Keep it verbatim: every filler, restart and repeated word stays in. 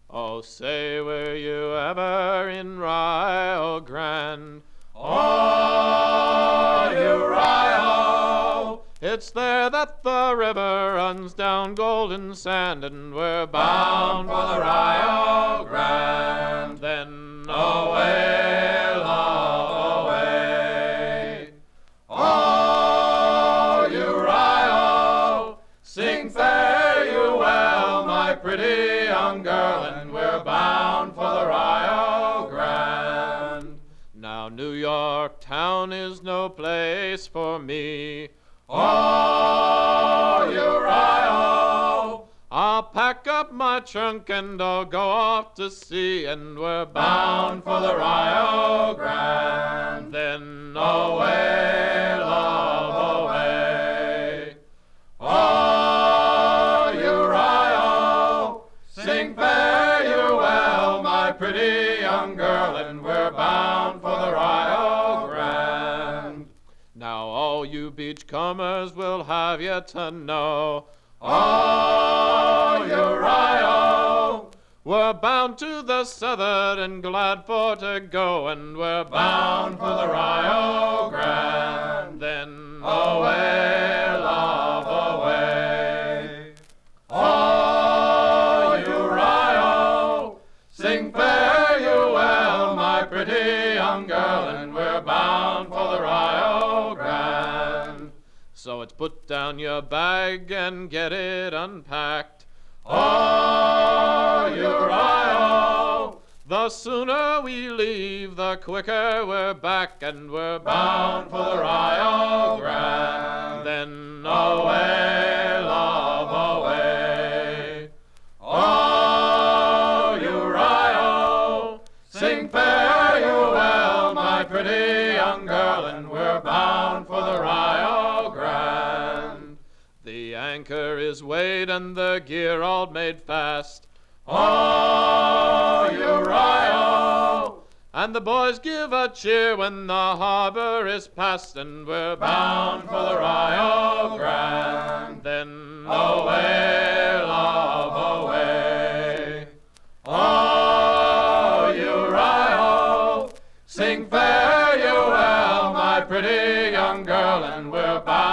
Oh, say, were you ever in Rio Grande? Oh, you Rio! It's there that the river runs down golden sand, and we're Bound bound for the Rio Grande. Then Away, love, away. Oh, you Rio! Sing fare you well, my pretty young girl, and we're bound for the Rio Grande. Now New York town is no place for me. Oh, you Rio! I'll pack up my trunk and I'll go off to sea, and we're Bound for the Rio Grande. Then Away, love, away. Oh, you Rio! Sing fare you well, my pretty young girl, and we're bound for the Rio Grande. Now all you beachcombers will have you to know, Oh, you Rio! we're bound to the south'ard and glad for to go, and we're Bound for the Rio Grande. Then Away, love, away. Oh, you Rio! Sing fare you well, my pretty young girl, and we're bound for the Rio Grande. So it's put down your bag and get it unpacked. Oh, you Rio! The sooner we leave, the quicker we're back, and we're Bound for the Rio Grande. Then Away, love, away. Oh, you Rio! Sing fare you well, my pretty young girl, and we're bound for the Rio Grande. The anchor is weighed and the gear all made fast, Oh, you Rio! and the boys give a cheer when the harbor is past, and we're Bound for the Rio Grande. Then Away, love, away. Oh, you Rio! Sing fare you well, my pretty young girl, and we're bound